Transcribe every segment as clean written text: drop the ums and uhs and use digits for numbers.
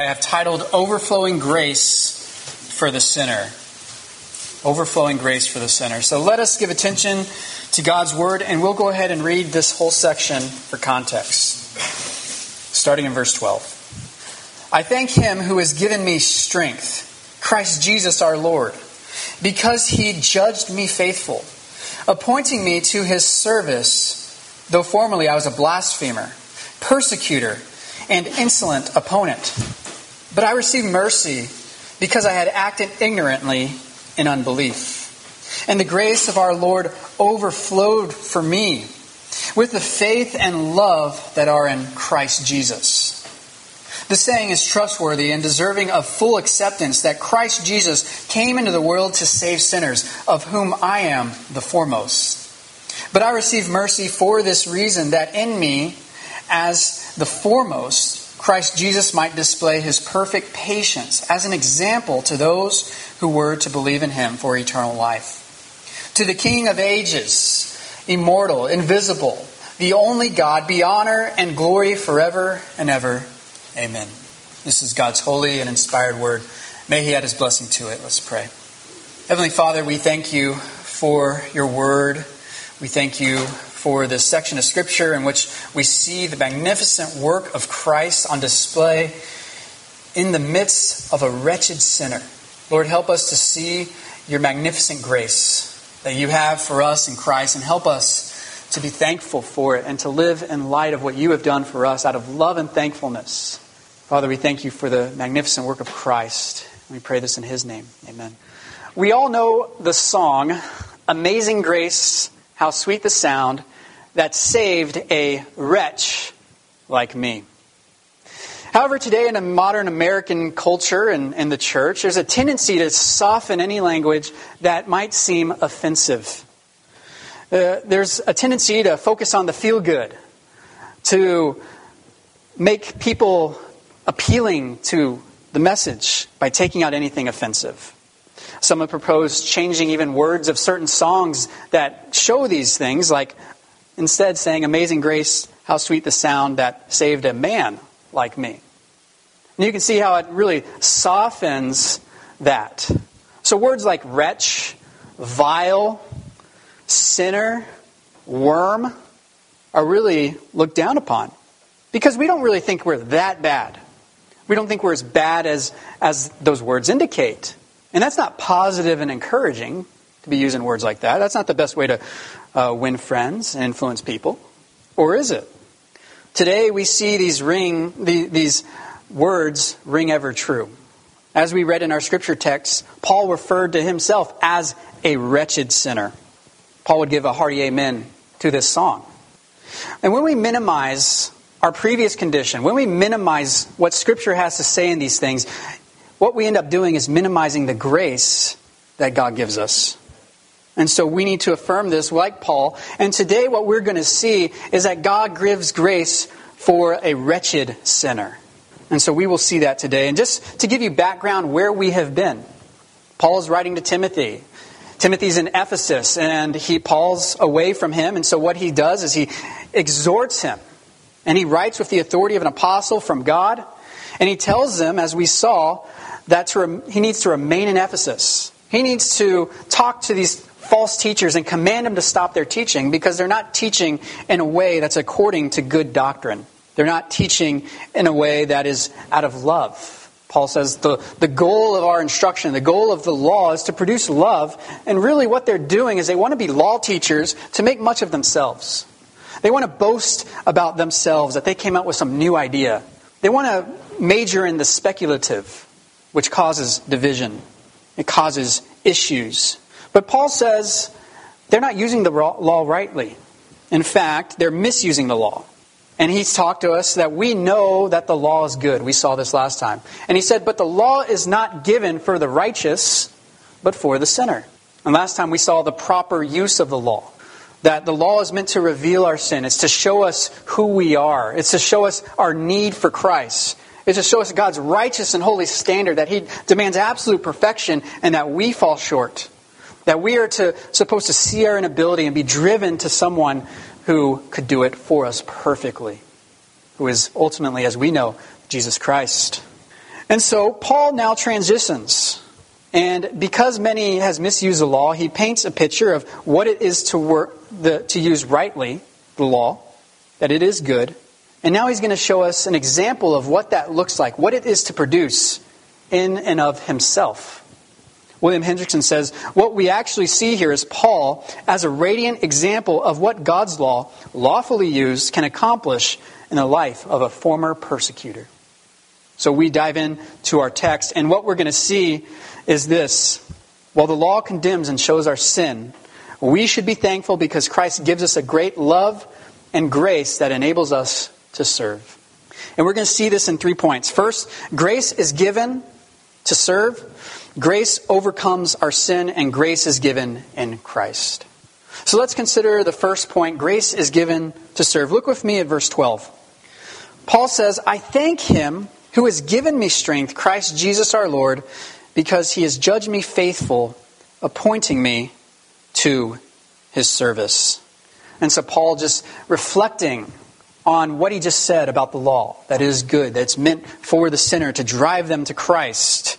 I have titled Overflowing Grace for the Sinner. Overflowing Grace for the Sinner. So let us give attention to God's Word, and we'll go ahead and read this whole section for context. Starting in verse 12. I thank Him who has given me strength, Christ Jesus our Lord, because He judged me faithful, appointing me to His service, though formerly I was a blasphemer, persecutor, and insolent opponent. But I received mercy because I had acted ignorantly in unbelief. And the grace of our Lord overflowed for me with the faith and love that are in Christ Jesus. The saying is trustworthy and deserving of full acceptance that Christ Jesus came into the world to save sinners, of whom I am the foremost. But I received mercy for this reason, that in me, as the foremost, Christ Jesus might display His perfect patience as an example to those who were to believe in Him for eternal life. To the King of ages, immortal, invisible, the only God, be honor and glory forever and ever. Amen. This is God's holy and inspired word. May He add His blessing to it. Let's pray. Heavenly Father, we thank You for Your word. We thank You for this section of Scripture in which we see the magnificent work of Christ on display in the midst of a wretched sinner. Lord, help us to see Your magnificent grace that You have for us in Christ, and help us to be thankful for it and to live in light of what You have done for us out of love and thankfulness. Father, we thank You for the magnificent work of Christ. We pray this in His name. Amen. We all know the song, Amazing Grace, How Sweet the Sound, that saved a wretch like me. However, today in a modern American culture and the church, there's a tendency to soften any language that might seem offensive. There's a tendency to focus on the feel-good, to make people appealing to the message by taking out anything offensive. Some have proposed changing even words of certain songs that show these things, like instead saying, Amazing Grace, how sweet the sound that saved a man like me. And you can see how it really softens that. So words like wretch, vile, sinner, worm are really looked down upon. Because we don't really think we're that bad. We don't think we're as bad as those words indicate. And that's not positive and encouraging to be using words like that. That's not the best way to win friends and influence people. Or is it? Today we see these words ring ever true. As we read in our scripture text, Paul referred to himself as a wretched sinner. Paul would give a hearty amen to this song. And when we minimize our previous condition, when we minimize what Scripture has to say in these things, what we end up doing is minimizing the grace that God gives us. And so we need to affirm this like Paul. And today what we're going to see is that God gives grace for a wretched sinner. And so we will see that today. And just to give you background where we have been, Paul is writing to Timothy. Timothy's in Ephesus, and Paul's away from him. And so what he does is he exhorts him. And he writes with the authority of an apostle from God. And he tells them, as we saw, that he needs to remain in Ephesus. He needs to talk to these false teachers and command them to stop their teaching, because they're not teaching in a way that's according to good doctrine. They're not teaching in a way that is out of love. Paul says the goal of our instruction, the goal of the law is to produce love. And really what they're doing is they want to be law teachers to make much of themselves. They want to boast about themselves that they came up with some new idea. They want to major in the speculative, which causes division. It causes issues. But Paul says they're not using the law rightly. In fact, they're misusing the law. And he's talked to us that we know that the law is good. We saw this last time. And he said, but the law is not given for the righteous, but for the sinner. And last time we saw the proper use of the law. That the law is meant to reveal our sin. It's to show us who we are. It's to show us our need for Christ. It's to show us God's righteous and holy standard, that He demands absolute perfection and that we fall short. That we are supposed to see our inability and be driven to someone who could do it for us perfectly. Who is ultimately, as we know, Jesus Christ. And so Paul now transitions. And because many has misused the law, he paints a picture of what it is to use rightly the law, that it is good. And now he's going to show us an example of what that looks like, what it is to produce in and of himself. William Hendrickson says, what we actually see here is Paul as a radiant example of what God's law, lawfully used, can accomplish in the life of a former persecutor. So we dive into our text, and what we're going to see is this. While the law condemns and shows our sin, we should be thankful because Christ gives us a great love and grace that enables us to serve. And we're going to see this in 3 points. First, grace is given to serve. Grace overcomes our sin, and grace is given in Christ. So let's consider the first point. Grace is given to serve. Look with me at verse 12. Paul says, I thank him who has given me strength, Christ Jesus our Lord, because he has judged me faithful, appointing me to his service. And so Paul just reflecting on what he just said about the law, that it is good, that it's meant for the sinner to drive them to Christ.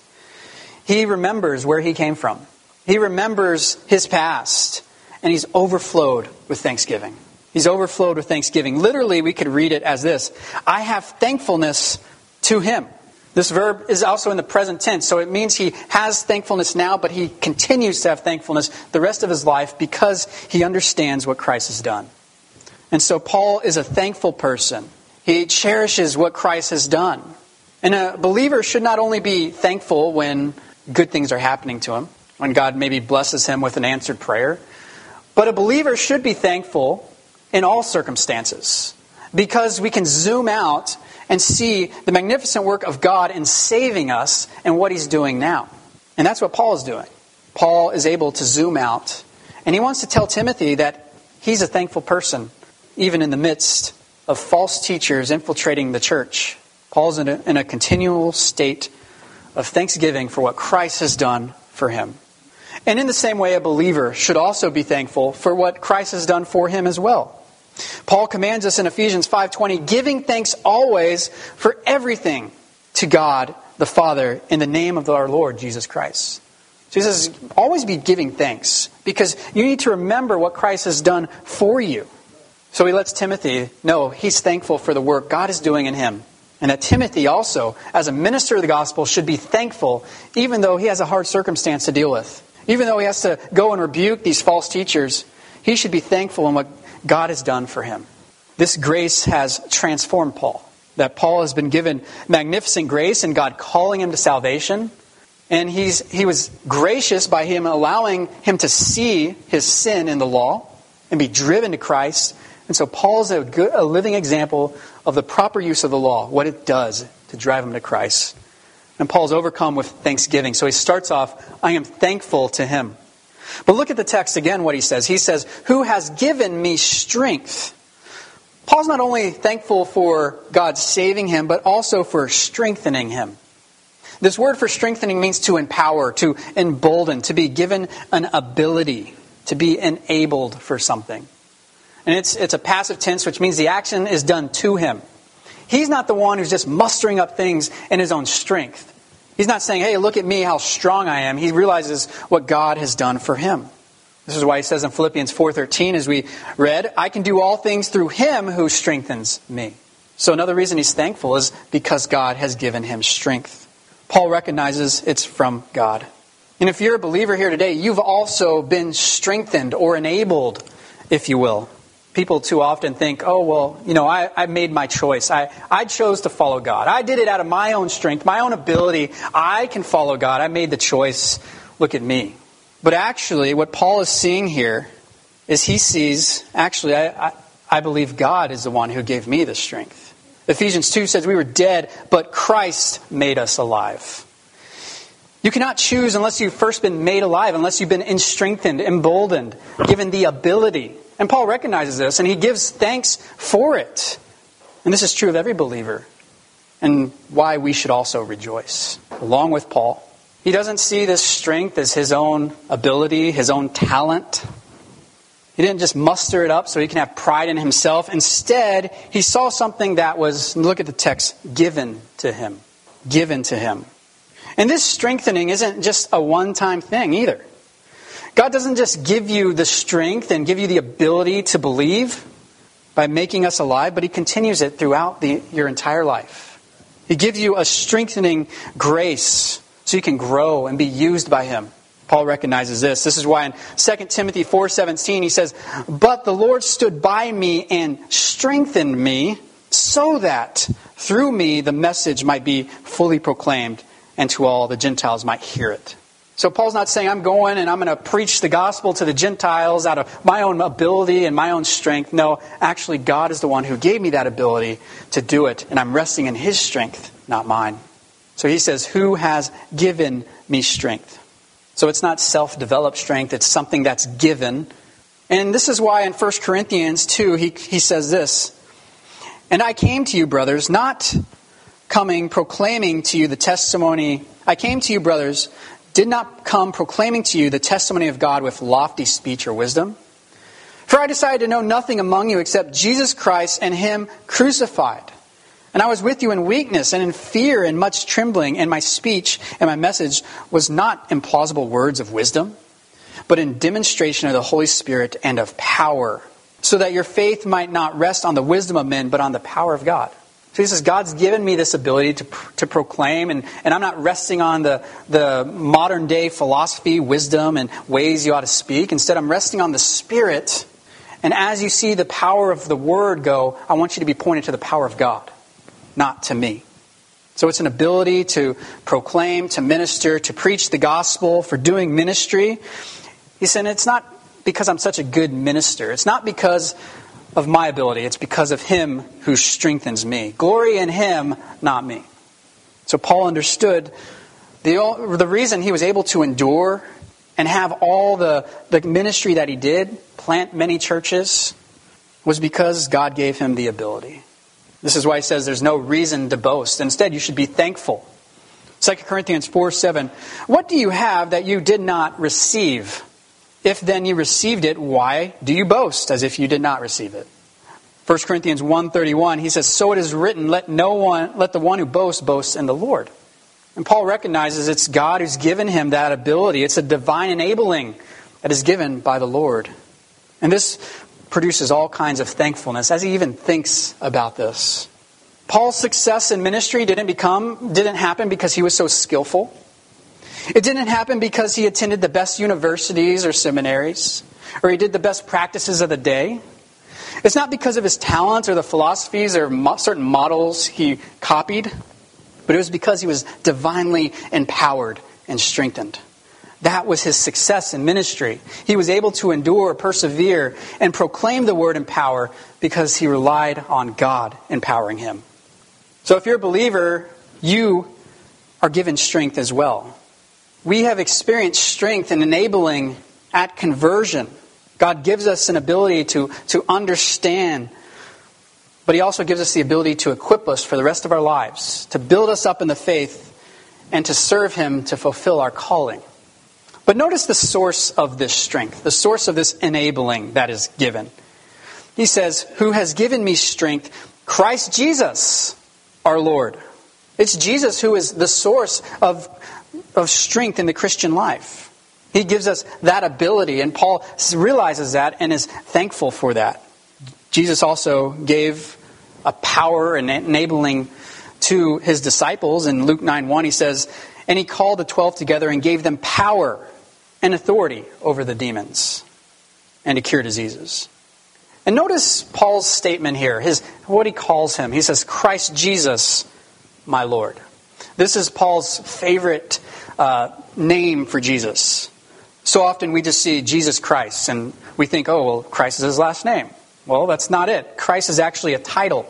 He remembers where he came from. He remembers his past. And he's overflowed with thanksgiving. He's overflowed with thanksgiving. Literally, we could read it as this. I have thankfulness to him. This verb is also in the present tense. So it means he has thankfulness now, but he continues to have thankfulness the rest of his life because he understands what Christ has done. And so Paul is a thankful person. He cherishes what Christ has done. And a believer should not only be thankful when good things are happening to him, when God maybe blesses him with an answered prayer, but a believer should be thankful in all circumstances because we can zoom out and see the magnificent work of God in saving us and what he's doing now. And that's what Paul is doing. Paul is able to zoom out, and he wants to tell Timothy that he's a thankful person, even in the midst of false teachers infiltrating the church. Paul's in a continual state of thanksgiving for what Christ has done for him. And in the same way, a believer should also be thankful for what Christ has done for him as well. Paul commands us in Ephesians 5:20, giving thanks always for everything to God the Father in the name of our Lord Jesus Christ. So he says, always be giving thanks because you need to remember what Christ has done for you. So he lets Timothy know he's thankful for the work God is doing in him. And that Timothy also, as a minister of the gospel, should be thankful even though he has a hard circumstance to deal with. Even though he has to go and rebuke these false teachers, he should be thankful in what God has done for him. This grace has transformed Paul. That Paul has been given magnificent grace and God calling him to salvation. And he was gracious by him allowing him to see his sin in the law and be driven to Christ. And so Paul's a living example of the proper use of the law, what it does to drive him to Christ. And Paul's overcome with thanksgiving. So he starts off, I am thankful to him. But look at the text again, what he says. He says, who has given me strength. Paul's not only thankful for God saving him, but also for strengthening him. This word for strengthening means to empower, to embolden, to be given an ability, to be enabled for something. And it's a passive tense, which means the action is done to him. He's not the one who's just mustering up things in his own strength. He's not saying, hey, look at me, how strong I am. He realizes what God has done for him. This is why he says in Philippians 4:13, as we read, I can do all things through him who strengthens me. So another reason he's thankful is because God has given him strength. Paul recognizes it's from God. And if you're a believer here today, you've also been strengthened or enabled, if you will. People too often think, oh, well, I made my choice. I chose to follow God. I did it out of my own strength, my own ability. I can follow God. I made the choice. Look at me. But actually, what Paul is seeing here is he sees, actually, I believe God is the one who gave me the strength. Ephesians 2 says we were dead, but Christ made us alive. You cannot choose unless you've first been made alive, unless you've been strengthened, emboldened, given the ability. And Paul recognizes this, and he gives thanks for it. And this is true of every believer, and why we should also rejoice. Along with Paul, he doesn't see this strength as his own ability, his own talent. He didn't just muster it up so he can have pride in himself. Instead, he saw something that was, look at the text, given to him. given to him. And this strengthening isn't just a one-time thing either. God doesn't just give you the strength and give you the ability to believe by making us alive, but he continues it throughout your entire life. He gives you a strengthening grace so you can grow and be used by him. Paul recognizes this. This is why in 2 Timothy 4:17 he says, "But the Lord stood by me and strengthened me so that through me the message might be fully proclaimed and to all the Gentiles might hear it." So Paul's not saying I'm going and I'm going to preach the gospel to the Gentiles out of my own ability and my own strength. No, actually God is the one who gave me that ability to do it. And I'm resting in his strength, not mine. So he says, who has given me strength? So it's not self-developed strength. It's something that's given. And this is why in 1 Corinthians 2, he says this, "And I came to you, brothers, not coming proclaiming to you the testimony. I came to you, brothers, did not come proclaiming to you the testimony of God with lofty speech or wisdom. For I decided to know nothing among you except Jesus Christ and him crucified. And I was with you in weakness and in fear and much trembling, and my speech and my message was not in plausible words of wisdom, but in demonstration of the Holy Spirit and of power, so that your faith might not rest on the wisdom of men, but on the power of God." So he says, God's given me this ability to proclaim, and I'm not resting on the modern day philosophy, wisdom, and ways you ought to speak. Instead, I'm resting on the Spirit. And as you see the power of the Word go, I want you to be pointed to the power of God, not to me. So it's an ability to proclaim, to minister, to preach the gospel, for doing ministry. He said, it's not because I'm such a good minister. It's not because of my ability. It's because of him who strengthens me. Glory in him, not me. So Paul understood the reason he was able to endure and have all the ministry that he did, plant many churches, was because God gave him the ability. This is why he says there's no reason to boast. Instead, you should be thankful. 2 Corinthians 4:7, "What do you have that you did not receive? If then you received it, why do you boast as if you did not receive it?" 1 Corinthians 1:31, he says, "So it is written, let the one who boasts boast in the Lord." And Paul recognizes it's God who's given him that ability. It's a divine enabling that is given by the Lord. And this produces all kinds of thankfulness as he even thinks about this. Paul's success in ministry didn't happen because he was so skillful. It didn't happen because he attended the best universities or seminaries, or he did the best practices of the day. It's not because of his talents or the philosophies or certain models he copied, but it was because he was divinely empowered and strengthened. That was his success in ministry. He was able to endure, persevere, and proclaim the word in power because he relied on God empowering him. So if you're a believer, you are given strength as well. We have experienced strength and enabling at conversion. God gives us an ability to understand, but he also gives us the ability to equip us for the rest of our lives, to build us up in the faith, and to serve him to fulfill our calling. But notice the source of this strength, the source of this enabling that is given. He says, "Who has given me strength? Christ Jesus, our Lord." It's Jesus who is the source of strength in the Christian life. He gives us that ability, and Paul realizes that and is thankful for that. Jesus also gave a power and enabling to his disciples. In Luke 9:1, he says, "And he called the 12 together and gave them power and authority over the demons and to cure diseases." And notice Paul's statement here, what he calls him. He says, "Christ Jesus, my Lord." This is Paul's favorite name for Jesus. So often we just see Jesus Christ and we think, oh, well, Christ is his last name. Well, that's not it. Christ is actually a title.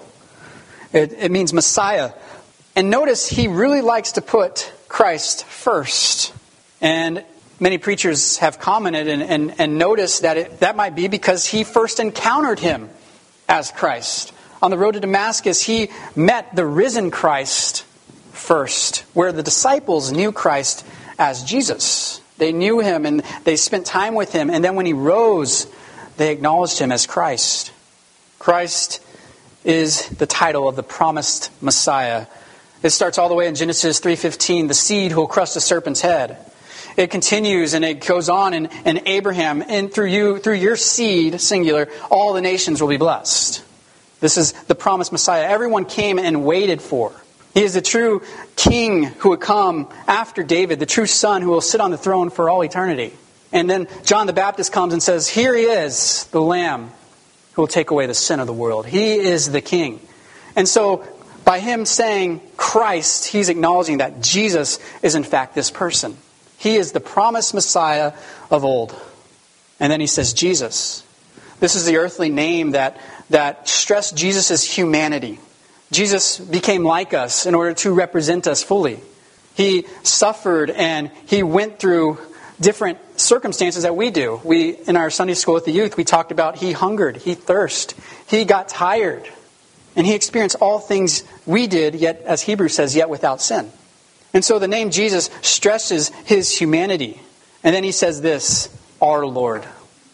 It means Messiah. And notice he really likes to put Christ first. And many preachers have commented and noticed that that might be because he first encountered him as Christ. On the road to Damascus, he met the risen Christ first, where the disciples knew Christ as Jesus. They knew him and they spent time with him. And then when he rose, they acknowledged him as Christ. Christ is the title of the promised Messiah It starts all the way in Genesis 3:15, the seed who will crush the serpent's head. It continues and it goes on in Abraham, and through your seed, singular, all the nations will be blessed. This is the promised Messiah everyone came and waited for. He is the true king who would come after David, the true son who will sit on the throne for all eternity. And then John the Baptist comes and says, here he is, the Lamb who will take away the sin of the world. He is the king. And so by him saying Christ, he's acknowledging that Jesus is in fact this person. He is the promised Messiah of old. And then he says Jesus. This is the earthly name that stressed Jesus' humanity. Jesus became like us in order to represent us fully. He suffered and he went through different circumstances that we do. In our Sunday school with the youth, we talked about he hungered, he thirsted, he got tired. And he experienced all things we did, yet, as Hebrews says, yet without sin. And so the name Jesus stresses his humanity. And then he says this, our Lord.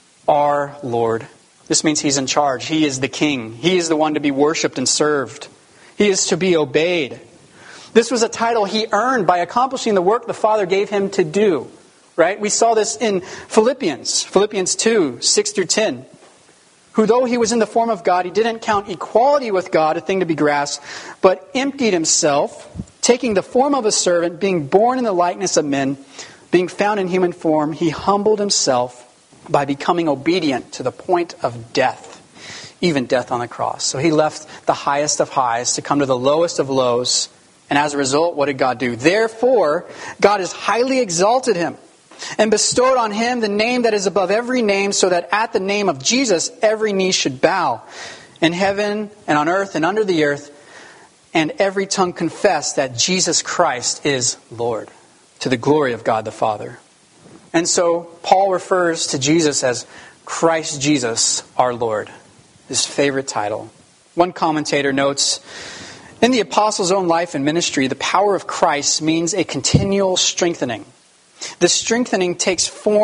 Our Lord. This means he's in charge. He is the king. He is the one to be worshipped and served. He is to be obeyed. This was a title he earned by accomplishing the work the Father gave him to do. Right? We saw this in Philippians 2, 6 through 10. Who though he was in the form of God, he didn't count equality with God a thing to be grasped, but emptied himself, taking the form of a servant, being born in the likeness of men, being found in human form, he humbled himself by becoming obedient to the point of death, even death on the cross. So he left the highest of highs to come to the lowest of lows. And as a result, what did God do? Therefore, God has highly exalted him and bestowed on him the name that is above every name, so that at the name of Jesus every knee should bow, in heaven and on earth and under the earth, and every tongue confess that Jesus Christ is Lord, to the glory of God the Father. And so Paul refers to Jesus as Christ Jesus our Lord, his favorite title. One commentator notes, in the apostle's own life and ministry, the power of Christ means a continual strengthening. The strengthening takes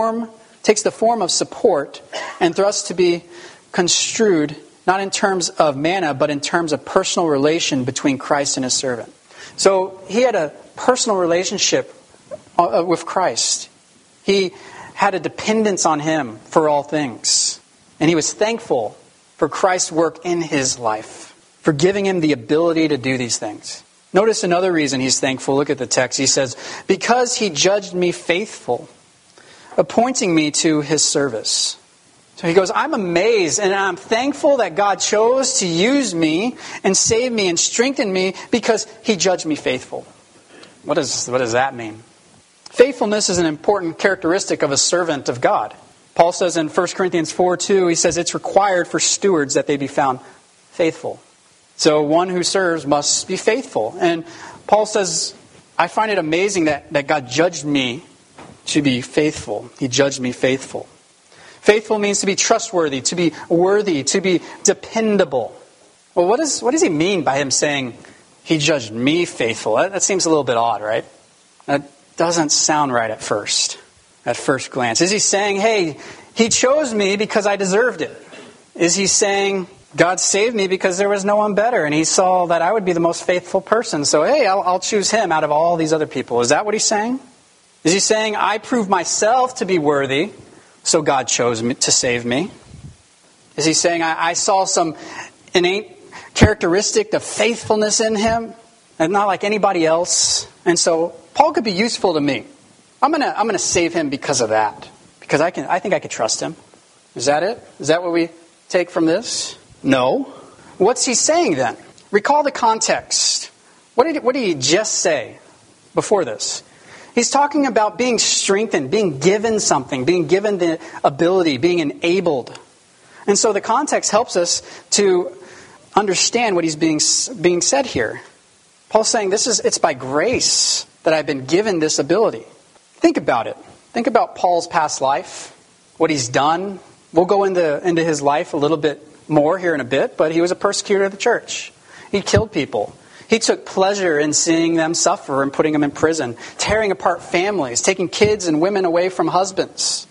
the form of support and thus to be construed not in terms of manna, but in terms of personal relation between Christ and his servant. So he had a personal relationship with Christ. He had a dependence on him for all things. And he was thankful for Christ's work in his life, for giving him the ability to do these things. Notice another reason he's thankful. Look at the text. He says, because he judged me faithful, appointing me to his service. So he goes, I'm amazed and I'm thankful that God chose to use me and save me and strengthen me because he judged me faithful. What does that mean? Faithfulness is an important characteristic of a servant of God. Paul says in 1 Corinthians 4:2, he says it's required for stewards that they be found faithful. So one who serves must be faithful. And Paul says, I find it amazing that God judged me to be faithful. He judged me faithful. Faithful means to be trustworthy, to be worthy, to be dependable. Well, what does he mean by him saying, he judged me faithful? That seems a little bit odd, right? That doesn't sound right at first glance. Is he saying, hey, he chose me because I deserved it? Is he saying, God saved me because there was no one better, and he saw that I would be the most faithful person, so hey, I'll choose him out of all these other people? Is that what he's saying? Is he saying, I proved myself to be worthy, so God chose me to save me? Is he saying, I saw some innate characteristic of faithfulness in him, and not like anybody else, and so Paul could be useful to me. I'm gonna save him because of that, because I think I could trust him. Is that it? Is that what we take from this? No. What's he saying then? Recall the context. What did he just say before this? He's talking about being strengthened, being given something, being given the ability, being enabled. And so the context helps us to understand what he's being said here. Paul's saying it's by grace that I've been given this ability. Think about it. Think about Paul's past life, what he's done. We'll go into his life a little bit more here in a bit, but he was a persecutor of the church. He killed people. He took pleasure in seeing them suffer and putting them in prison, tearing apart families, taking kids and women away from husbands.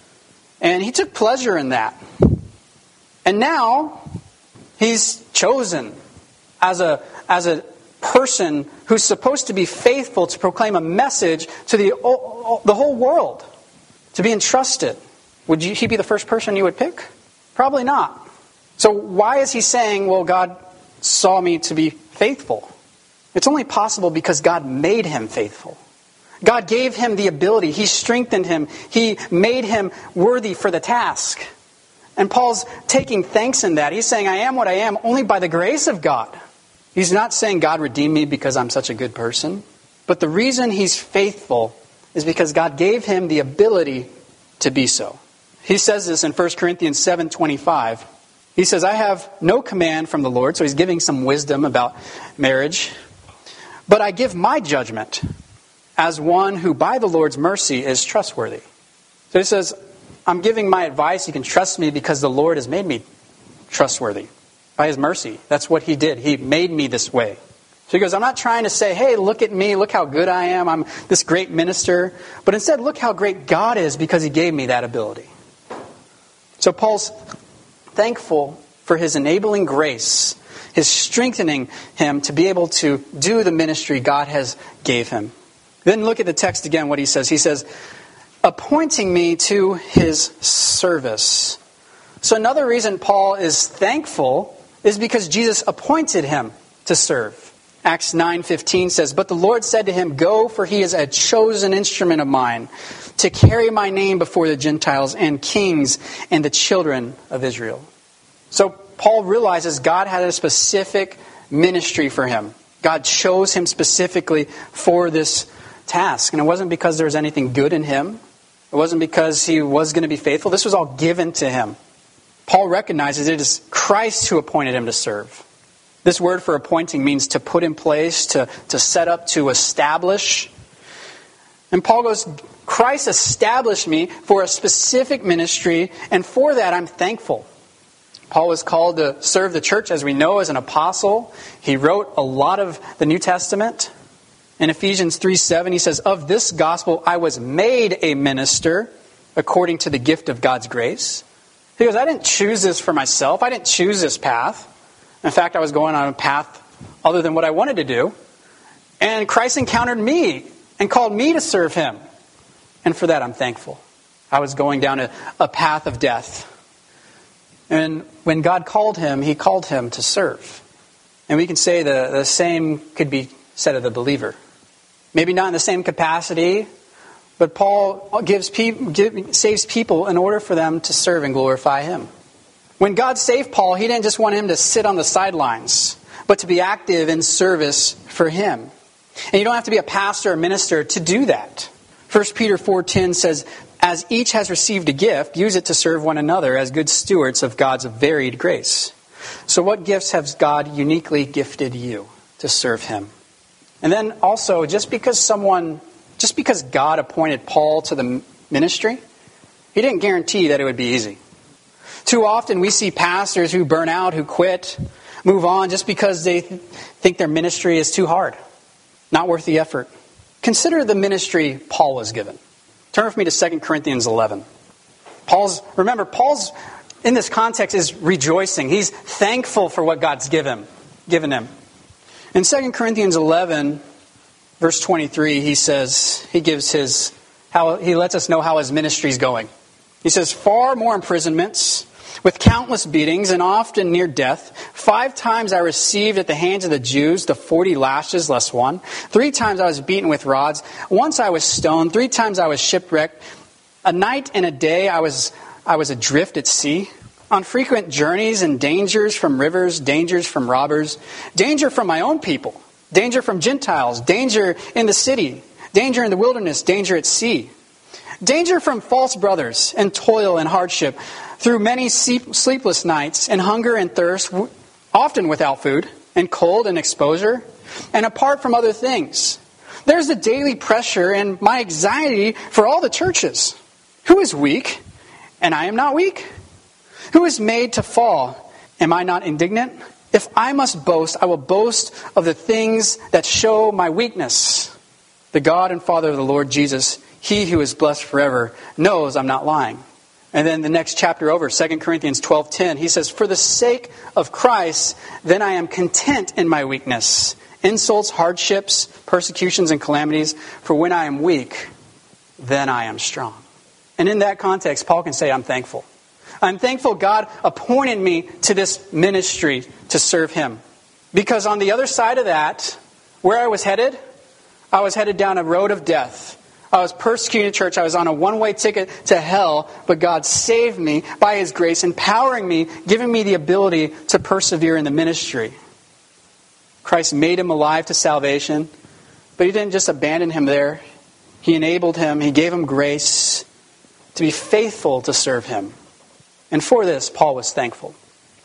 And he took pleasure in that. And now he's chosen as a person who's supposed to be faithful to proclaim a message to the whole world, to be entrusted. Would he be the first person you would pick? Probably not. So why is he saying, well, God saw me to be faithful? It's only possible because God made him faithful. God gave him the ability. He strengthened him. He made him worthy for the task. And Paul's taking thanks in that. He's saying, I am what I am only by the grace of God. He's not saying God redeemed me because I'm such a good person. But the reason he's faithful is because God gave him the ability to be so. He says this in 1 Corinthians 7:25. He says, I have no command from the Lord. So he's giving some wisdom about marriage. But I give my judgment as one who by the Lord's mercy is trustworthy. So he says, I'm giving my advice. You can trust me because the Lord has made me trustworthy by his mercy. That's what he did. He made me this way. So he goes, I'm not trying to say, hey, look at me. Look how good I am. I'm this great minister. But instead, look how great God is because he gave me that ability. So Paul's thankful for his enabling grace, his strengthening him to be able to do the ministry God has gave him. Then look at the text again, what he says. He says, appointing me to his service. So another reason Paul is thankful is because Jesus appointed him to serve. Acts 9:15 says, but the Lord said to him, go, for he is a chosen instrument of mine to carry my name before the Gentiles and kings and the children of Israel. So Paul realizes God had a specific ministry for him. God chose him specifically for this task. And it wasn't because there was anything good in him. It wasn't because he was going to be faithful. This was all given to him. Paul recognizes it is Christ who appointed him to serve. This word for appointing means to put in place, to set up, to establish. And Paul goes, Christ established me for a specific ministry, and for that I'm thankful. Paul was called to serve the church, as we know, as an apostle. He wrote a lot of the New Testament. In Ephesians 3:7, he says, of this gospel I was made a minister according to the gift of God's grace. He goes, I didn't choose this for myself. I didn't choose this path. In fact, I was going on a path other than what I wanted to do. And Christ encountered me and called me to serve him. And for that, I'm thankful. I was going down a path of death. And when God called him, he called him to serve. And we can say the same could be said of the believer. Maybe not in the same capacity, but Paul saves people in order for them to serve and glorify him. When God saved Paul, he didn't just want him to sit on the sidelines, but to be active in service for him. And you don't have to be a pastor or minister to do that. 1 Peter 4:10 says, as each has received a gift, use it to serve one another as good stewards of God's varied grace. So what gifts has God uniquely gifted you to serve him? And then also, just because God appointed Paul to the ministry, he didn't guarantee that it would be easy. Too often we see pastors who burn out, who quit, move on just because they think their ministry is too hard, not worth the effort. Consider the ministry Paul was given. Turn with me to 2 Corinthians 11. Paul's in this context is rejoicing. He's thankful for what God's given him. In 2 Corinthians 11, verse 23, he lets us know how his ministry is going. He says, far more imprisonments, with countless beatings, and often near death. 5 times I received at the hands of the Jews the 40 lashes less one. 3 times I was beaten with rods. Once I was stoned. 3 times I was shipwrecked. A night and a day I was adrift at sea. On frequent journeys and dangers from rivers, dangers from robbers, danger from my own people, danger from Gentiles, danger in the city, danger in the wilderness, danger at sea, danger from false brothers, and toil and hardship, through many sleepless nights, and hunger and thirst, often without food, and cold and exposure, and apart from other things. There's the daily pressure and my anxiety for all the churches. Who is weak, and I am not weak? Who is made to fall? Am I not indignant? If I must boast, I will boast of the things that show my weakness. The God and Father of the Lord Jesus, he who is blessed forever, knows I'm not lying. And then the next chapter over, 2 Corinthians 12:10, he says, for the sake of Christ, then I am content in my weakness, insults, hardships, persecutions, and calamities. For when I am weak, then I am strong. And in that context, Paul can say, I'm thankful. I'm thankful God appointed me to this ministry to serve Him. Because on the other side of that, where I was headed down a road of death. I was persecuting the church. I was on a one-way ticket to hell. But God saved me by His grace, empowering me, giving me the ability to persevere in the ministry. Christ made him alive to salvation. But He didn't just abandon him there. He enabled him. He gave him grace to be faithful to serve Him. And for this, Paul was thankful.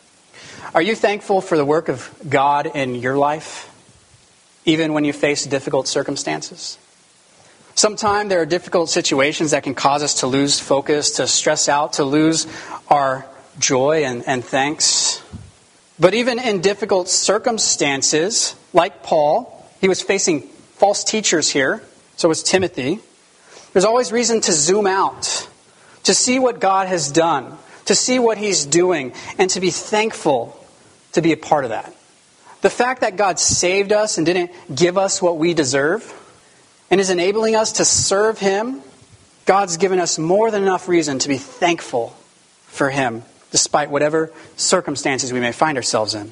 Are you thankful for the work of God in your life, even when you face difficult circumstances? Sometimes there are difficult situations that can cause us to lose focus, to stress out, to lose our joy and thanks. But even in difficult circumstances, like Paul, he was facing false teachers here, so was Timothy. There's always reason to zoom out, to see what God has done, to see what He's doing, and to be thankful to be a part of that. The fact that God saved us and didn't give us what we deserve, and is enabling us to serve Him, God's given us more than enough reason to be thankful for Him, despite whatever circumstances we may find ourselves in.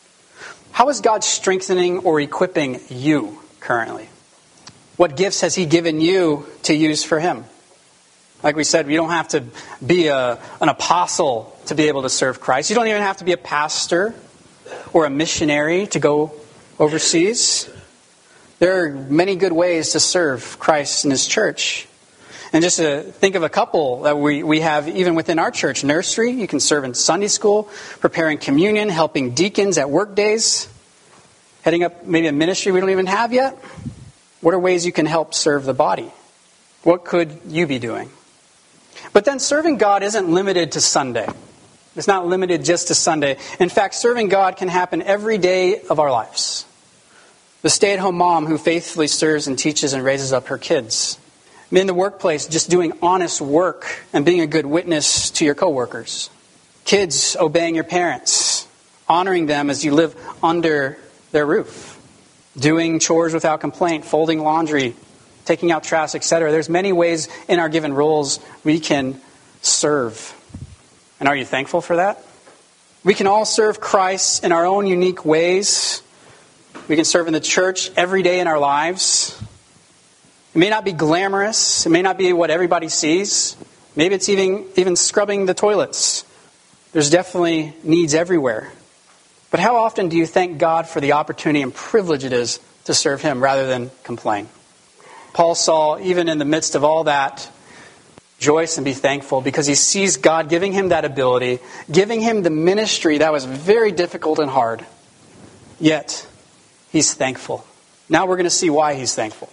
How is God strengthening or equipping you currently? What gifts has He given you to use for Him? Like we said, you don't have to be an apostle to be able to serve Christ. You don't even have to be a pastor or a missionary to go overseas. There are many good ways to serve Christ and His church. And just to think of a couple that we have even within our church. Nursery, you can serve in Sunday school, preparing communion, helping deacons at work days, heading up maybe a ministry we don't even have yet. What are ways you can help serve the body? What could you be doing? But then serving God isn't limited to Sunday. It's not limited just to Sunday. In fact, serving God can happen every day of our lives. The stay-at-home mom who faithfully serves and teaches and raises up her kids. In the workplace, just doing honest work and being a good witness to your coworkers. Kids obeying your parents, honoring them as you live under their roof. Doing chores without complaint, folding laundry, taking out trash, etc. There's many ways in our given roles we can serve. And are you thankful for that? We can all serve Christ in our own unique ways. We can serve in the church every day in our lives. It may not be glamorous. It may not be what everybody sees. Maybe it's even scrubbing the toilets. There's definitely needs everywhere. But how often do you thank God for the opportunity and privilege it is to serve Him rather than complain? Paul saw, even in the midst of all that, rejoice and be thankful because he sees God giving him that ability, giving him the ministry that was very difficult and hard. Yet, he's thankful. Now we're going to see why he's thankful.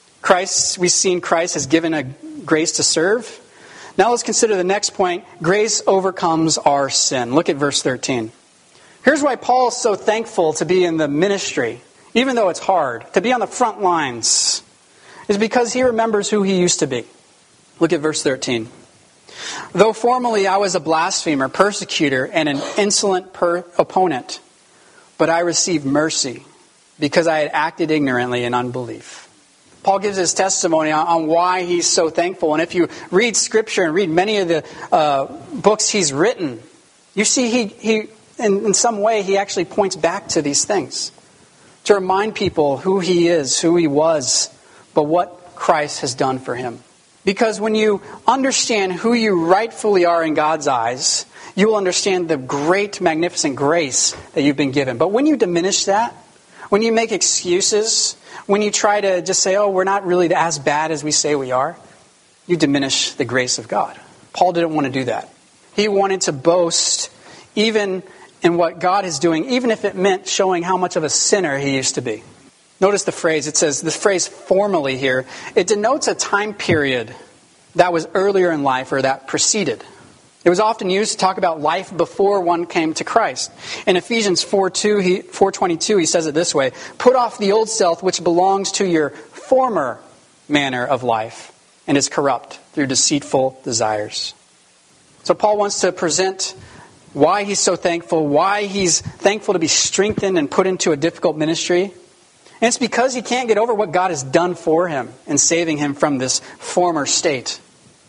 We've seen Christ has given a grace to serve. Now let's consider the next point. Grace overcomes our sin. Look at verse 13. Here's why Paul is so thankful to be in the ministry, even though it's hard, to be on the front lines, is because he remembers who he used to be. Look at verse 13. Though formerly I was a blasphemer, persecutor, and an insolent opponent, but I received mercy because I had acted ignorantly in unbelief. Paul gives his testimony on why he's so thankful. And if you read Scripture and read many of the books he's written, you see he in some way he actually points back to these things to remind people who he is, who he was, but what Christ has done for him. Because when you understand who you rightfully are in God's eyes, you will understand the great, magnificent grace that you've been given. But when you diminish that, when you make excuses, when you try to just say, oh, we're not really as bad as we say we are, you diminish the grace of God. Paul didn't want to do that. He wanted to boast even in what God is doing, even if it meant showing how much of a sinner he used to be. Notice the phrase. It says, the phrase formerly here, it denotes a time period that was earlier in life or that preceded. It was often used to talk about life before one came to Christ. In Ephesians 4:22, he says it this way, put off the old self which belongs to your former manner of life and is corrupt through deceitful desires. So Paul wants to present why he's so thankful, why he's thankful to be strengthened and put into a difficult ministry. And it's because he can't get over what God has done for him in saving him from this former state.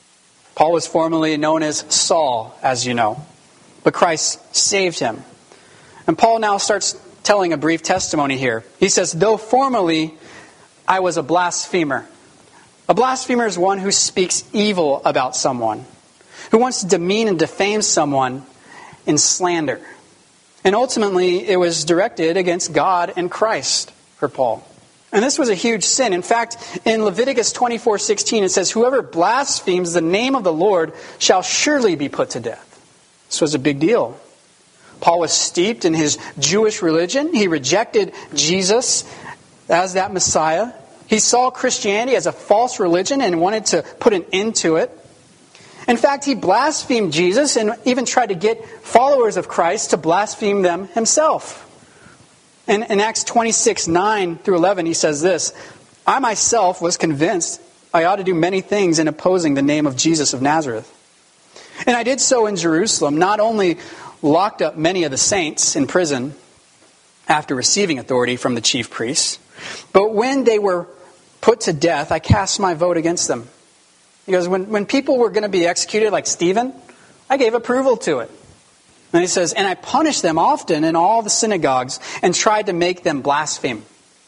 Paul was formerly known as Saul, as you know. But Christ saved him. And Paul now starts telling a brief testimony here. He says, though formerly I was a blasphemer. A blasphemer is one who speaks evil about someone, who wants to demean and defame someone in slander. And ultimately, it was directed against God and Christ for Paul. And this was a huge sin. In fact, in Leviticus 24:16, it says, whoever blasphemes the name of the Lord shall surely be put to death. This was a big deal. Paul was steeped in his Jewish religion. He rejected Jesus as that Messiah. He saw Christianity as a false religion and wanted to put an end to it. In fact, he blasphemed Jesus and even tried to get followers of Christ to blaspheme them himself. And in Acts 26:9-11, he says this, I myself was convinced I ought to do many things in opposing the name of Jesus of Nazareth. And I did so in Jerusalem, not only locked up many of the saints in prison after receiving authority from the chief priests, but when they were put to death, I cast my vote against them. He goes, when people were going to be executed like Stephen, I gave approval to it. And he says, and I punished them often in all the synagogues and tried to make them blaspheme.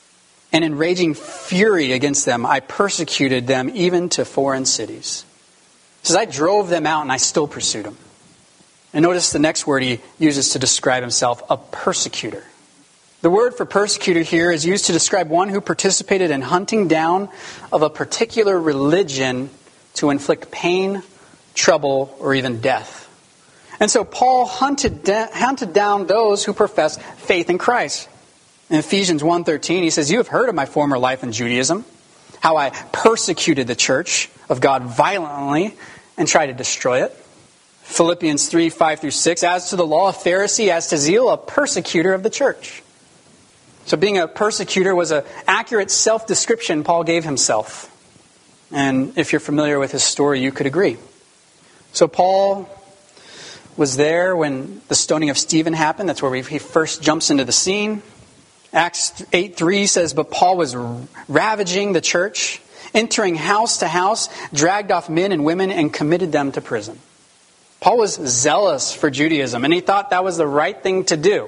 And in raging fury against them, I persecuted them even to foreign cities. He says, I drove them out and I still pursued them. And notice the next word he uses to describe himself, a persecutor. The word for persecutor here is used to describe one who participated in hunting down of a particular religion to inflict pain, trouble, or even death. And so Paul hunted down those who profess faith in Christ. In Ephesians 1:13, he says, you have heard of my former life in Judaism, how I persecuted the church of God violently and tried to destroy it. Philippians 3:5-6, as to the law, a Pharisee, as to zeal, a persecutor of the church. So being a persecutor was an accurate self-description Paul gave himself. And if you're familiar with his story, you could agree. So Paul was there when the stoning of Stephen happened. That's where he first jumps into the scene. Acts 8:3 says, but Paul was ravaging the church, entering house to house, dragged off men and women and committed them to prison. Paul was zealous for Judaism, and he thought that was the right thing to do.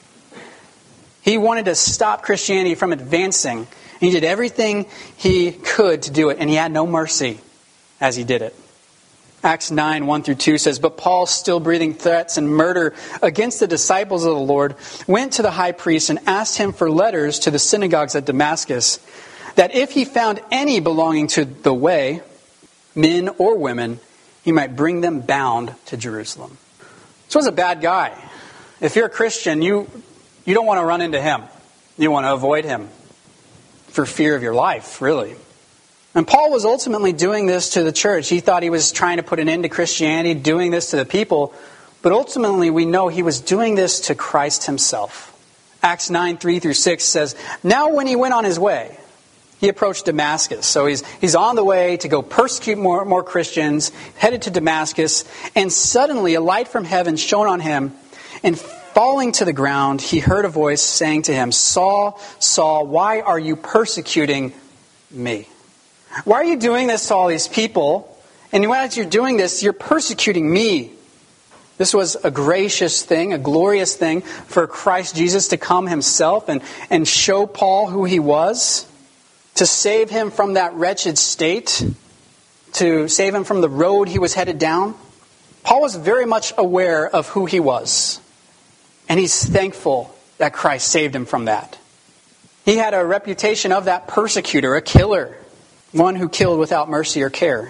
He wanted to stop Christianity from advancing. He did everything he could to do it, and he had no mercy as he did it. Acts 9:1-2 says, but Paul, still breathing threats and murder against the disciples of the Lord, went to the high priest and asked him for letters to the synagogues at Damascus, that if he found any belonging to the way, men or women, he might bring them bound to Jerusalem. This was a bad guy. If you're a Christian, you don't want to run into him. You want to avoid him for fear of your life, really. And Paul was ultimately doing this to the church. He thought he was trying to put an end to Christianity, doing this to the people. But ultimately, we know he was doing this to Christ himself. Acts 9:3-6 says, now when he went on his way, he approached Damascus. So he's on the way to go persecute more Christians, headed to Damascus. And suddenly a light from heaven shone on him. And falling to the ground, he heard a voice saying to him, Saul, Saul, why are you persecuting me? Why are you doing this to all these people? And as you're doing this, you're persecuting me. This was a gracious thing, a glorious thing for Christ Jesus to come himself and show Paul who he was, to save him from that wretched state, to save him from the road he was headed down. Paul was very much aware of who he was. And he's thankful that Christ saved him from that. He had a reputation of that persecutor, a killer, one who killed without mercy or care.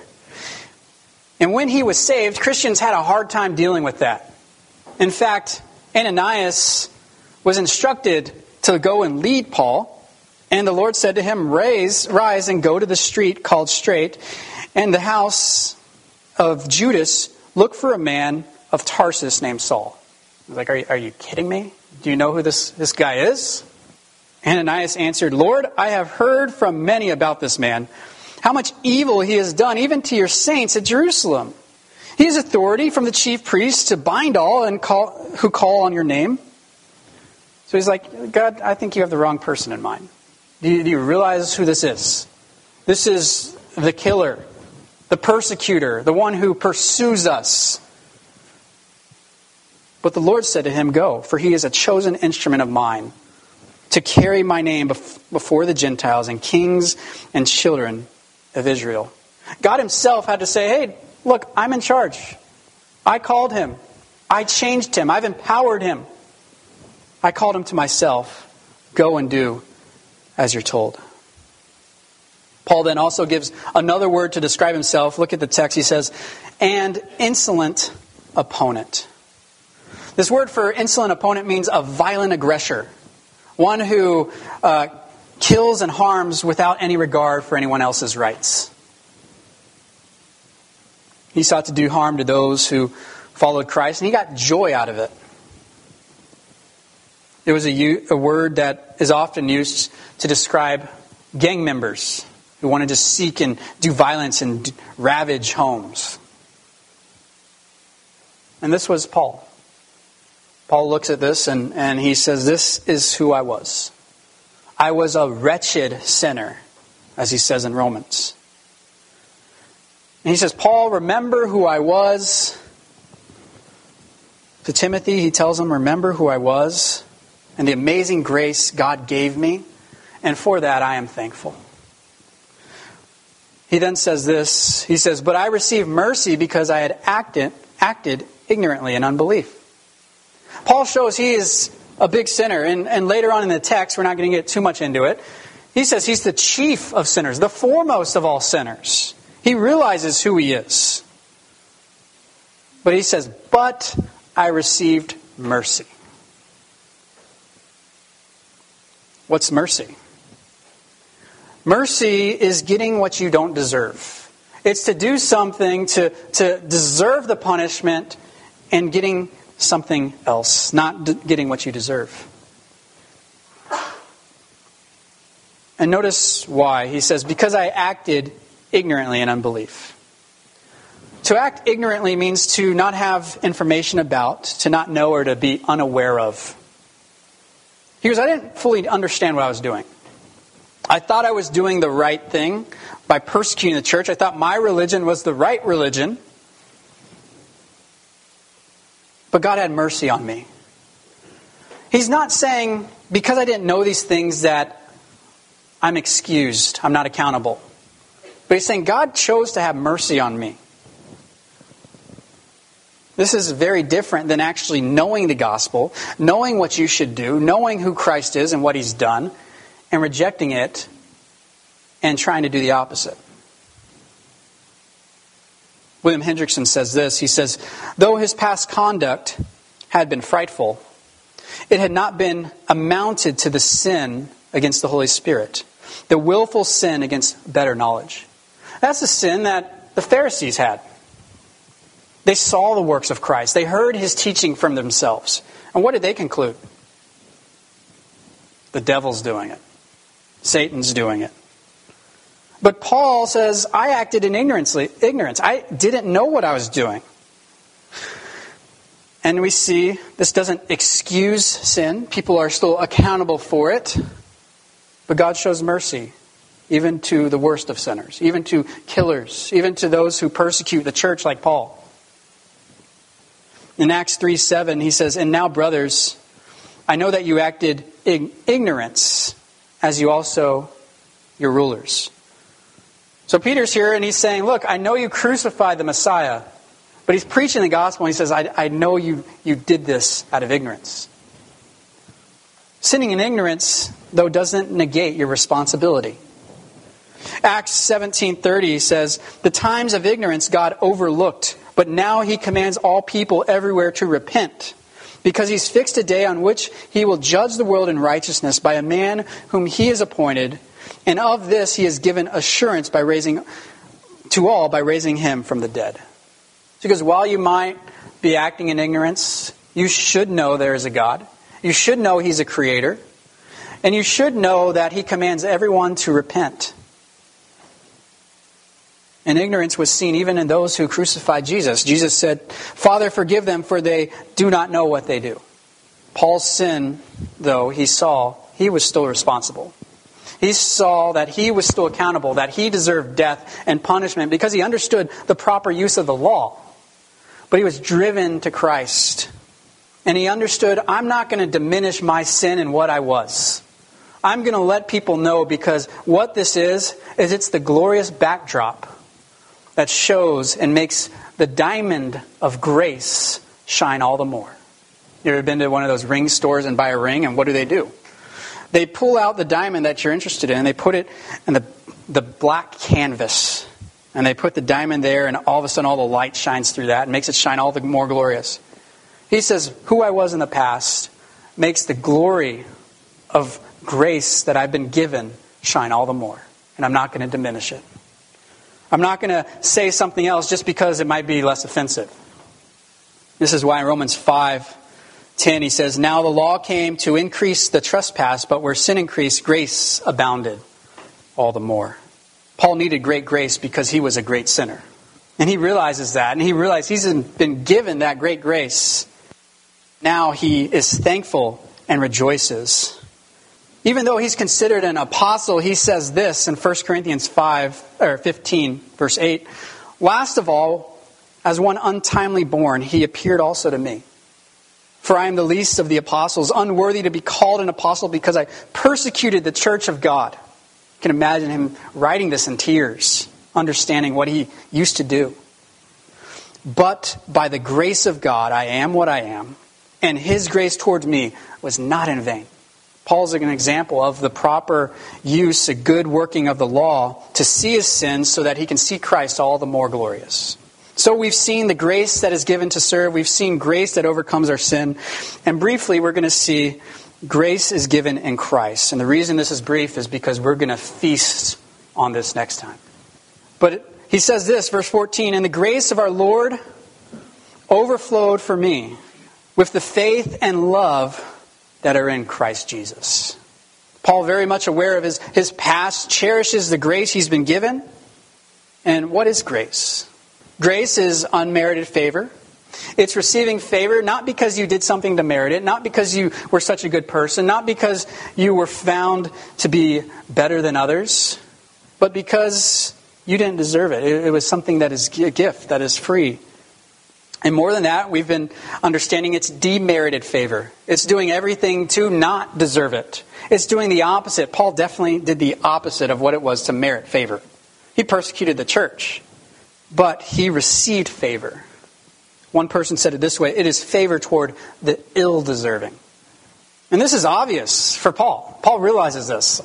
And when he was saved, Christians had a hard time dealing with that. In fact, Ananias was instructed to go and lead Paul. And the Lord said to him, rise and go to the street called Straight, and the house of Judas, look for a man of Tarsus named Saul. I was like, are you kidding me? Do you know who this guy is? Ananias answered, Lord, I have heard from many about this man, how much evil he has done, even to your saints at Jerusalem. He has authority from the chief priests to bind all who call on your name. So he's like, God, I think you have the wrong person in mind. Do you realize who this is? This is the killer, the persecutor, the one who pursues us. But the Lord said to him, "Go, for he is a chosen instrument of mine to carry my name before the Gentiles and kings and children of Israel." God himself had to say, "Hey, look, I'm in charge. I called him. I changed him. I've empowered him. I called him to myself. Go and do as you're told." Paul then also gives another word to describe himself. Look at the text. He says, "and insolent opponent." This word for insolent opponent means a violent aggressor. One who kills and harms without any regard for anyone else's rights. He sought to do harm to those who followed Christ, and he got joy out of it. It was a word that is often used to describe gang members who wanted to seek and do violence and ravage homes. And this was Paul. Paul looks at this and he says, "This is who I was. I was a wretched sinner," as he says in Romans. And he says, "Paul, remember who I was." To Timothy, he tells him, "Remember who I was and the amazing grace God gave me, and for that I am thankful." He then says this, he says, "But I received mercy because I had acted ignorantly in unbelief." Paul shows he is a big sinner, and later on in the text, we're not going to get too much into it, he says he's the chief of sinners, the foremost of all sinners. He realizes who he is. But he says, "But I received mercy." What's mercy? Mercy is getting what you don't deserve. It's to do something to deserve the punishment and getting something else, not getting what you deserve. And notice why. He says, "Because I acted ignorantly in unbelief." To act ignorantly means to not have information about, to not know, or to be unaware of. He goes, "I didn't fully understand what I was doing. I thought I was doing the right thing by persecuting the church. I thought my religion was the right religion. But God had mercy on me." He's not saying, because I didn't know these things, that I'm excused, I'm not accountable. But he's saying, God chose to have mercy on me. This is very different than actually knowing the gospel, knowing what you should do, knowing who Christ is and what he's done, and rejecting it and trying to do the opposite. William Hendrickson says this. He says, "Though his past conduct had been frightful, it had not been amounted to the sin against the Holy Spirit, the willful sin against better knowledge." That's the sin that the Pharisees had. They saw the works of Christ. They heard his teaching from themselves. And what did they conclude? The devil's doing it. Satan's doing it. But Paul says, I acted in ignorance. I didn't know what I was doing. And we see this doesn't excuse sin. People are still accountable for it. But God shows mercy, even to the worst of sinners, even to killers, even to those who persecute the church like Paul. In Acts 3:7, he says, "And now, brothers, I know that you acted in ignorance, as you also your rulers." So Peter's here and he's saying, look, I know you crucified the Messiah, but he's preaching the gospel and he says, I know you did this out of ignorance. Sinning in ignorance, though, doesn't negate your responsibility. Acts 17:30 says, "The times of ignorance God overlooked, but now he commands all people everywhere to repent, because he's fixed a day on which he will judge the world in righteousness by a man whom he has appointed, and of this he has given assurance by raising him from the dead." Because while you might be acting in ignorance, you should know there is a God. You should know he's a creator. And you should know that he commands everyone to repent. And ignorance was seen even in those who crucified Jesus. Jesus said, "Father, forgive them, for they do not know what they do." Paul's sin, though, he saw, he was still responsible. He saw that he was still accountable, that he deserved death and punishment because he understood the proper use of the law. But he was driven to Christ. And he understood, I'm not going to diminish my sin and what I was. I'm going to let people know, because what this is it's the glorious backdrop that shows and makes the diamond of grace shine all the more. You ever been to one of those ring stores and buy a ring, and what do? They pull out the diamond that you're interested in, and they put it in the black canvas. And they put the diamond there, and all of a sudden all the light shines through that and makes it shine all the more glorious. He says, who I was in the past makes the glory of grace that I've been given shine all the more. And I'm not going to diminish it. I'm not going to say something else just because it might be less offensive. This is why in Romans 5:10 he says, now the law came to increase the trespass, but where sin increased, grace abounded all the more. Paul needed great grace because he was a great sinner. And he realizes that. And he realized he's been given that great grace. Now he is thankful and rejoices. Even though he's considered an apostle, he says this in 1 Corinthians 15, verse 8. Last of all, as one untimely born, he appeared also to me. For I am the least of the apostles, unworthy to be called an apostle because I persecuted the church of God. You can imagine him writing this in tears, understanding what he used to do. But by the grace of God, I am what I am, and his grace towards me was not in vain. Paul's an example of the proper use, a good working of the law to see his sins so that he can see Christ all the more glorious. So we've seen the grace that is given to serve. We've seen grace that overcomes our sin. And briefly, we're going to see grace is given in Christ. And the reason this is brief is because we're going to feast on this next time. But he says this, verse 14, and the grace of our Lord overflowed for me with the faith and love that are in Christ Jesus. Paul, very much aware of his past, cherishes the grace he's been given. And what is grace? Grace is unmerited favor. It's receiving favor not because you did something to merit it, not because you were such a good person, not because you were found to be better than others, but because you didn't deserve it. It was something that is a gift, that is free. And more than that, we've been understanding it's demerited favor. It's doing everything to not deserve it. It's doing the opposite. Paul definitely did the opposite of what it was to merit favor. He persecuted the church, but he received favor. One person said it this way, it is favor toward the ill-deserving. And this is obvious for Paul. Paul realizes this.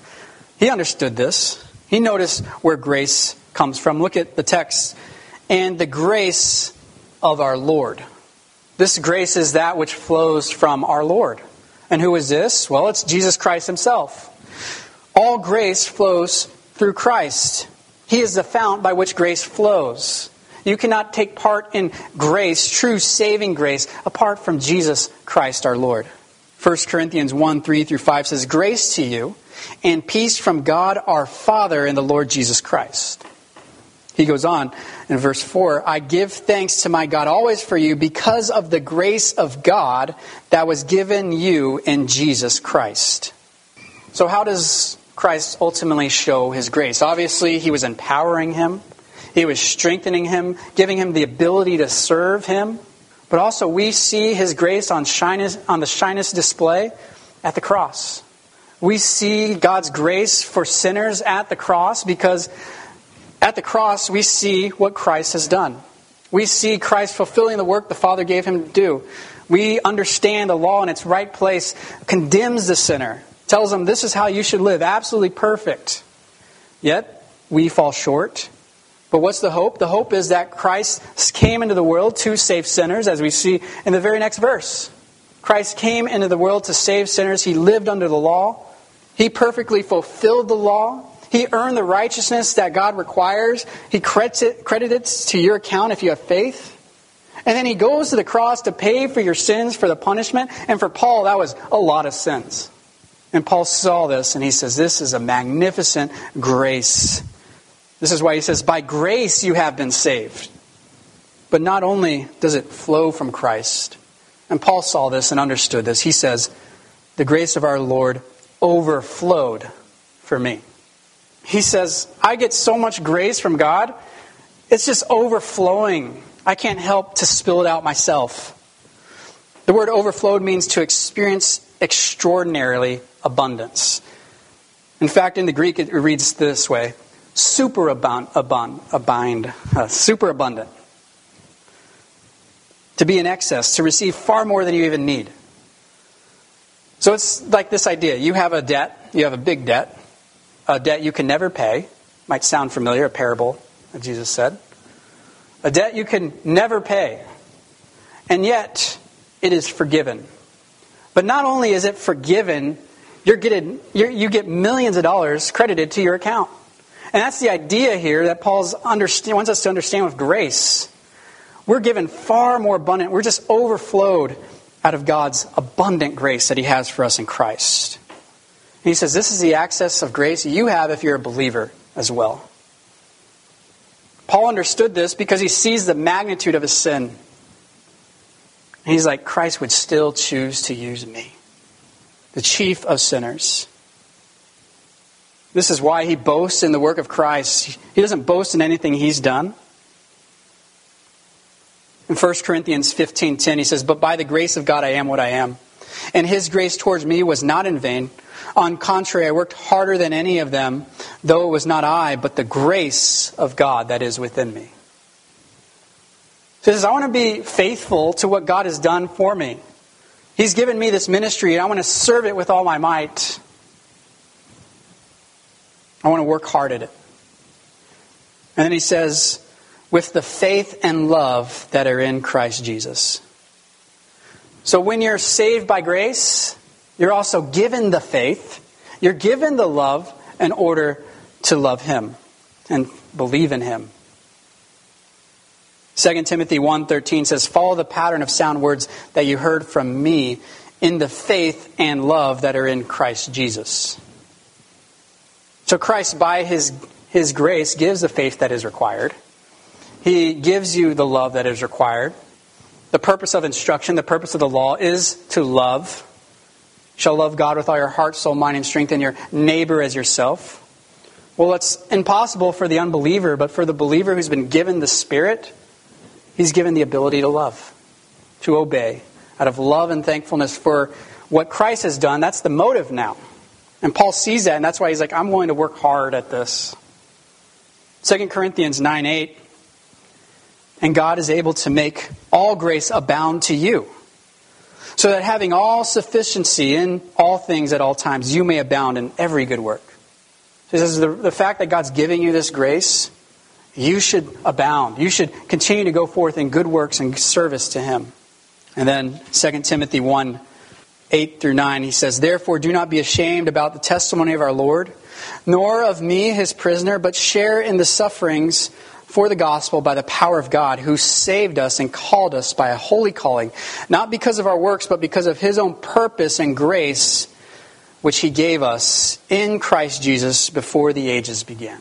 He understood this. He noticed where grace comes from. Look at the text. And the grace of our Lord. This grace is that which flows from our Lord. And who is this? Well, it's Jesus Christ himself. All grace flows through Christ. He is the fount by which grace flows. You cannot take part in grace, true saving grace, apart from Jesus Christ our Lord. 1 Corinthians 1:3-5 says, grace to you and peace from God our Father and the Lord Jesus Christ. He goes on in verse 4, I give thanks to my God always for you because of the grace of God that was given you in Jesus Christ. So how does Christ ultimately show his grace? Obviously, he was empowering him. He was strengthening him, giving him the ability to serve him. But also we see his grace on the shinest display at the cross. We see God's grace for sinners at the cross because at the cross we see what Christ has done. We see Christ fulfilling the work the Father gave him to do. We understand the law in its right place, condemns the sinner, tells him this is how you should live, absolutely perfect. Yet we fall short. But what's the hope? The hope is that Christ came into the world to save sinners, as we see in the very next verse. Christ came into the world to save sinners. He lived under the law. He perfectly fulfilled the law. He earned the righteousness that God requires. He credits it to your account if you have faith. And then he goes to the cross to pay for your sins, for the punishment. And for Paul, that was a lot of sins. And Paul saw this and he says, this is a magnificent grace. This is why he says, by grace you have been saved. But not only does it flow from Christ, and Paul saw this and understood this, he says, the grace of our Lord overflowed for me. He says, I get so much grace from God, it's just overflowing. I can't help to spill it out myself. The word overflowed means to experience extraordinarily abundance. In fact, in the Greek, it reads this way: super abundant. To be in excess, to receive far more than you even need. So it's like this idea. You have a debt, you have a big debt, a debt you can never pay. Might sound familiar, a parable that Jesus said. A debt you can never pay. And yet, it is forgiven. But not only is it forgiven, you get millions of dollars credited to your account. And that's the idea here that Paul wants us to understand with grace. We're given far more abundant. We're just overflowed out of God's abundant grace that He has for us in Christ. And he says this is the access of grace you have if you're a believer as well. Paul understood this because he sees the magnitude of his sin. And he's like, Christ would still choose to use me, the chief of sinners. This is why he boasts in the work of Christ. He doesn't boast in anything he's done. In 1 Corinthians 15:10, he says, but by the grace of God I am what I am. And His grace towards me was not in vain. On contrary, I worked harder than any of them, though it was not I, but the grace of God that is within me. He says, I want to be faithful to what God has done for me. He's given me this ministry, and I want to serve it with all my might. I want to work hard at it. And then he says, with the faith and love that are in Christ Jesus. So when you're saved by grace, you're also given the faith. You're given the love in order to love Him and believe in Him. 2 Timothy 1:13 says, follow the pattern of sound words that you heard from me in the faith and love that are in Christ Jesus. So Christ, by His grace, gives the faith that is required. He gives you the love that is required. The purpose of instruction, the purpose of the law is to love. You shall love God with all your heart, soul, mind, and strength, and your neighbor as yourself. Well, it's impossible for the unbeliever, but for the believer who's been given the Spirit, he's given the ability to love, to obey, out of love and thankfulness for what Christ has done. That's the motive now. And Paul sees that, and that's why he's like, I'm willing to work hard at this. 2 Corinthians 9:8, and God is able to make all grace abound to you, so that having all sufficiency in all things at all times, you may abound in every good work. So this is the fact that God's giving you this grace, you should abound. You should continue to go forth in good works and service to Him. And then 2 Timothy 1:8-9, he says, therefore do not be ashamed about the testimony of our Lord, nor of me, His prisoner, but share in the sufferings for the gospel by the power of God, who saved us and called us by a holy calling, not because of our works, but because of His own purpose and grace, which He gave us in Christ Jesus before the ages began.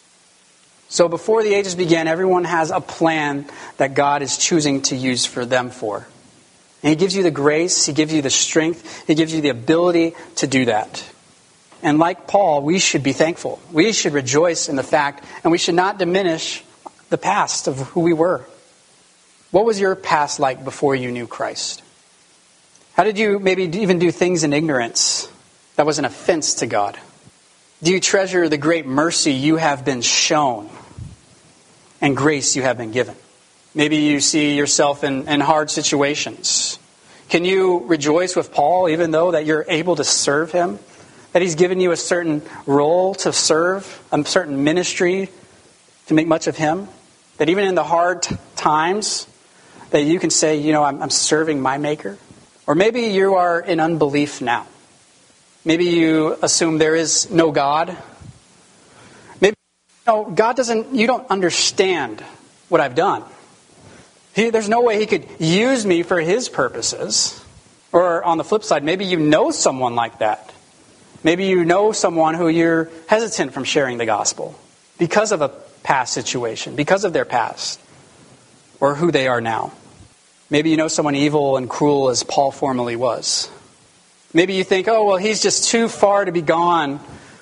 So before the ages began, everyone has a plan that God is choosing to use for them for. And He gives you the grace, He gives you the strength, He gives you the ability to do that. And like Paul, we should be thankful. We should rejoice in the fact, and we should not diminish the past of who we were. What was your past like before you knew Christ? How did you maybe even do things in ignorance that was an offense to God? Do you treasure the great mercy you have been shown and grace you have been given? Maybe you see yourself in hard situations. Can you rejoice with Paul even though that you're able to serve him? That he's given you a certain role to serve, a certain ministry to make much of him? That even in the hard times, that you can say, you know, I'm serving my Maker? Or maybe you are in unbelief now. Maybe you assume there is no God. Maybe God you don't understand what I've done. There's no way He could use me for His purposes. Or on the flip side, maybe you know someone like that. Maybe you know someone who you're hesitant from sharing the gospel because of a past situation, because of their past, or who they are now. Maybe you know someone evil and cruel as Paul formerly was. Maybe you think, oh, well, he's just too far to be gone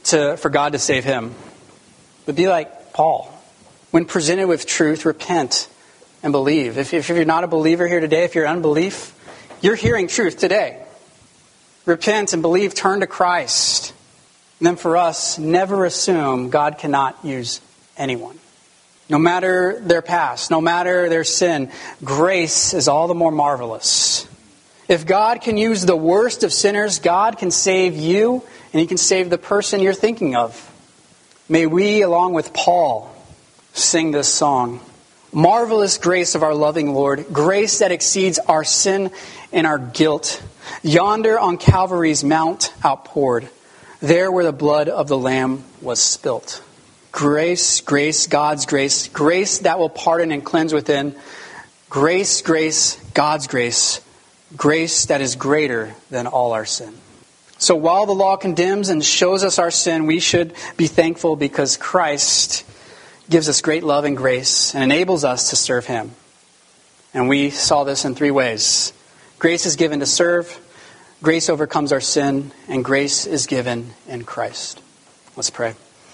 for God to save him. But be like Paul. When presented with truth, repent and believe. If you're not a believer here today, if you're unbelief, you're hearing truth today. Repent and believe, turn to Christ. And then for us, never assume God cannot use anyone. No matter their past, no matter their sin, grace is all the more marvelous. If God can use the worst of sinners, God can save you, and He can save the person you're thinking of. May we, along with Paul, sing this song. Marvelous grace of our loving Lord, grace that exceeds our sin and our guilt. Yonder on Calvary's mount outpoured, there where the blood of the Lamb was spilt. Grace, grace, God's grace, grace that will pardon and cleanse within. Grace, grace, God's grace, grace that is greater than all our sin. So while the law condemns and shows us our sin, we should be thankful because Christ gives us great love and grace and enables us to serve Him. And we saw this in 3 ways. Grace is given to serve, grace overcomes our sin, and grace is given in Christ. Let's pray.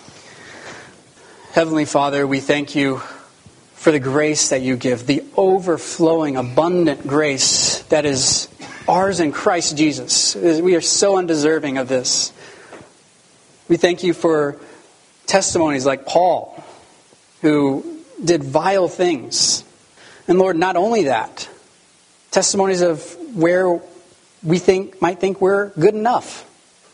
Heavenly Father, we thank You for the grace that You give, the overflowing, abundant grace that is ours in Christ Jesus. We are so undeserving of this. We thank You for testimonies like Paul, who did vile things. And Lord, not only that, testimonies of where we might think we're good enough,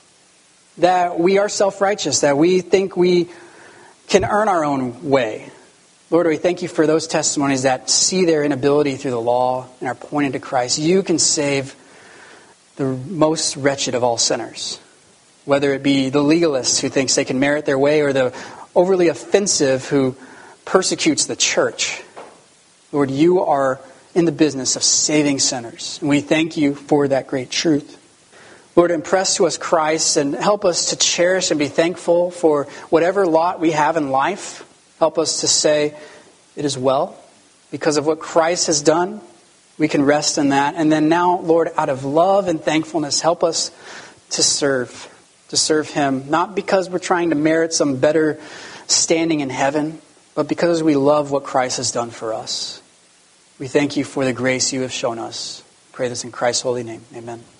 that we are self-righteous, that we think we can earn our own way. Lord, we thank You for those testimonies that see their inability through the law and are pointed to Christ. You can save the most wretched of all sinners, whether it be the legalist who thinks they can merit their way or the overly offensive who persecutes the church. Lord, You are in the business of saving sinners, and we thank You for that great truth. Lord, impress to us Christ and help us to cherish and be thankful for whatever lot we have in life. Help us to say, it is well. Because of what Christ has done, we can rest in that. And then now, Lord, out of love and thankfulness, help us to serve Him. Not because we're trying to merit some better standing in heaven, but because we love what Christ has done for us. We thank You for the grace You have shown us. I pray this in Christ's holy name. Amen.